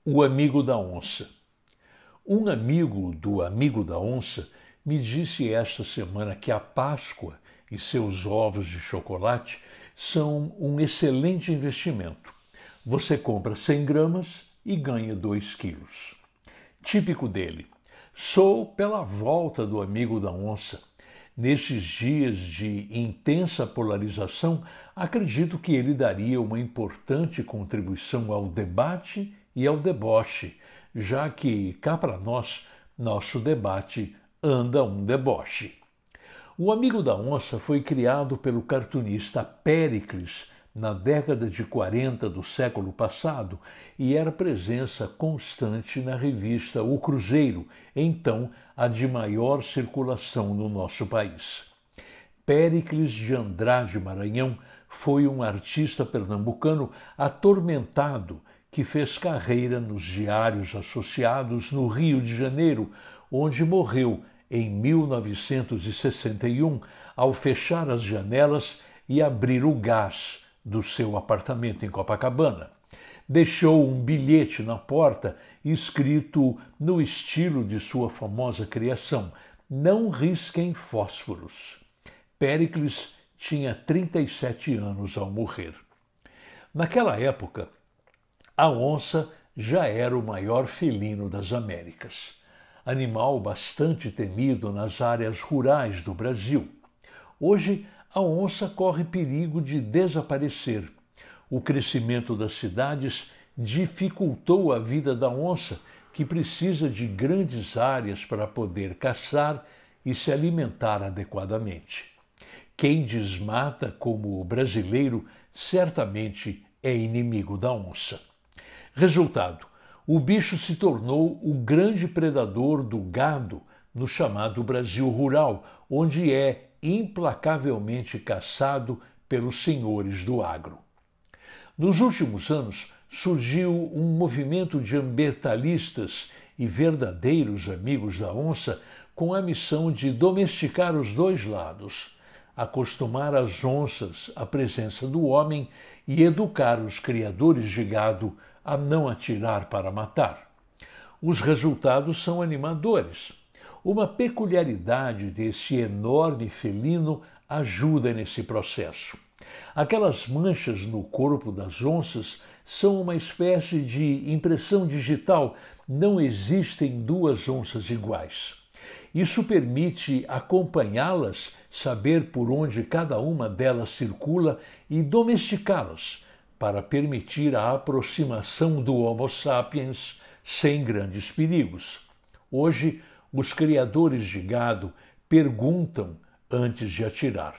O amigo da onça. Um amigo do amigo da onça me disse esta semana que a Páscoa e seus ovos de chocolate são um excelente investimento. Você compra 100 gramas e ganha 2 quilos. Típico dele. Sou pela volta do amigo da onça. Nestes dias de intensa polarização, acredito que ele daria uma importante contribuição ao debate e ao deboche, já que, cá para nós, nosso debate anda um deboche. O Amigo da Onça foi criado pelo cartunista Péricles na década de 40 do século passado e era presença constante na revista O Cruzeiro, então a de maior circulação no nosso país. Péricles de Andrade Maranhão foi um artista pernambucano atormentado que fez carreira nos diários associados no Rio de Janeiro, onde morreu em 1961 ao fechar as janelas e abrir o gás do seu apartamento em Copacabana. Deixou um bilhete na porta escrito no estilo de sua famosa criação: "Não risquem fósforos". Péricles tinha 37 anos ao morrer. Naquela época, a onça já era o maior felino das Américas, animal bastante temido nas áreas rurais do Brasil. Hoje, a onça corre perigo de desaparecer. O crescimento das cidades dificultou a vida da onça, que precisa de grandes áreas para poder caçar e se alimentar adequadamente. Quem desmata como o brasileiro certamente é inimigo da onça. Resultado: o bicho se tornou o grande predador do gado no chamado Brasil rural, onde é implacavelmente caçado pelos senhores do agro. Nos últimos anos, surgiu um movimento de ambientalistas e verdadeiros amigos da onça com a missão de domesticar os dois lados, acostumar as onças à presença do homem e educar os criadores de gado a não atirar para matar. Os resultados são animadores. Uma peculiaridade desse enorme felino ajuda nesse processo. Aquelas manchas no corpo das onças são uma espécie de impressão digital. Não existem duas onças iguais. Isso permite acompanhá-las, saber por onde cada uma delas circula e domesticá-las, para permitir a aproximação do Homo sapiens sem grandes perigos. Hoje, os criadores de gado perguntam antes de atirar.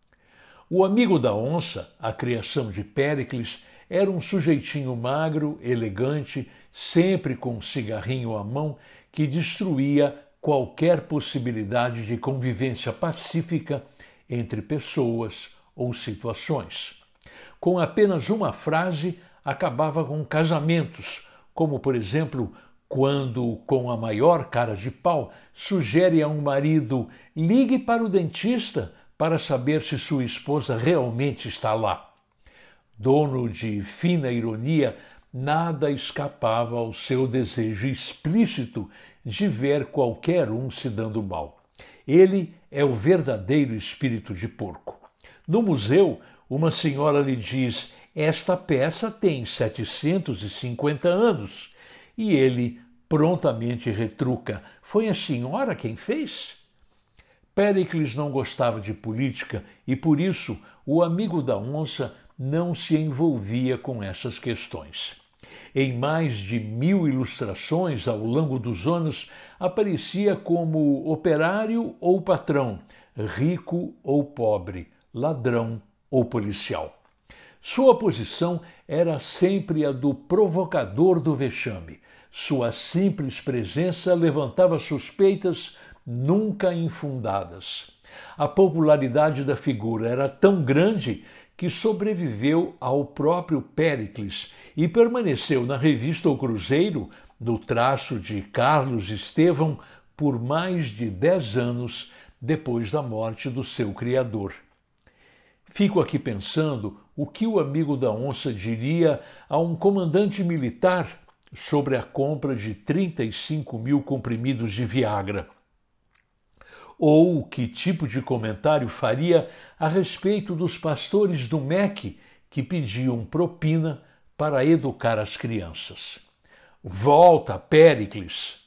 O amigo da onça, a criação de Péricles, era um sujeitinho magro, elegante, sempre com um cigarrinho à mão, que destruía qualquer possibilidade de convivência pacífica entre pessoas ou situações. Com apenas uma frase, acabava com casamentos, como, por exemplo, quando, com a maior cara de pau, sugere a um marido: ligue para o dentista para saber se sua esposa realmente está lá. Dono de fina ironia, nada escapava ao seu desejo explícito de ver qualquer um se dando mal. Ele é o verdadeiro espírito de porco. No museu, uma senhora lhe diz: esta peça tem 750 anos. E ele prontamente retruca: foi a senhora quem fez? Péricles não gostava de política e, por isso, o amigo da onça não se envolvia com essas questões. Em mais de 1000 ilustrações ao longo dos anos, aparecia como operário ou patrão, rico ou pobre, ladrão ou policial. Sua posição era sempre a do provocador do vexame. Sua simples presença levantava suspeitas nunca infundadas. A popularidade da figura era tão grande que sobreviveu ao próprio Péricles e permaneceu na revista O Cruzeiro, no traço de Carlos Estevão, por mais de 10 anos depois da morte do seu criador. Fico aqui pensando o que o amigo da onça diria a um comandante militar sobre a compra de 35 mil comprimidos de Viagra? Ou que tipo de comentário faria a respeito dos pastores do MEC que pediam propina para educar as crianças? Volta, Péricles!